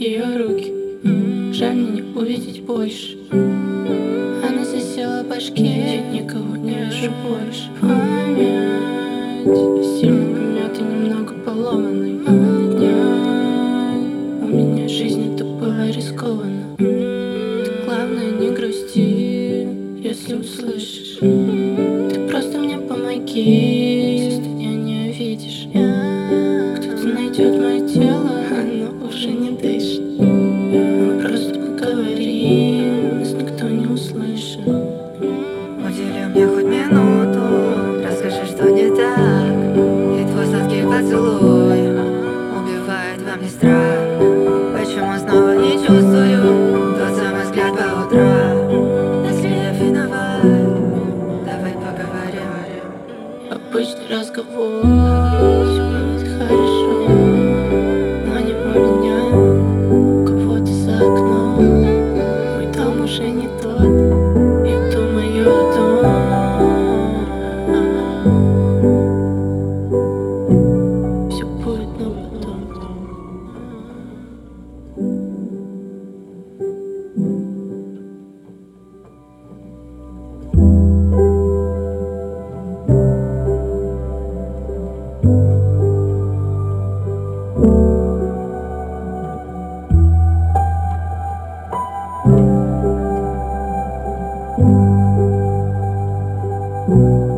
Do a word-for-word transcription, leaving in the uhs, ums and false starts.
ее руки. Жаль мне не увидеть больше. Она засела в башке, я никого не вижу больше. Память сильно помятый, немного поломанный. У меня жизнь это было рискованно. Ты главное не грусти, если услышишь. Ты просто мне помоги, состояние видишь. Кто-то найдет мое тело, оно уже не дышит. Мы просто поговорим, нас никто не услышит. Удели мне хоть минуту, расскажи, что не так. И твой сладкий поцелуй убивает во мне страх. Почему снова не чувствую тот самый взгляд по утрам? Если я виноват, давай поговорим. Обычный разговор, всё будет хорошо, но не у меня, у кого-то за окном. Мой дом уже не тот, я думаю о том. Все будет, но потом. Thank you.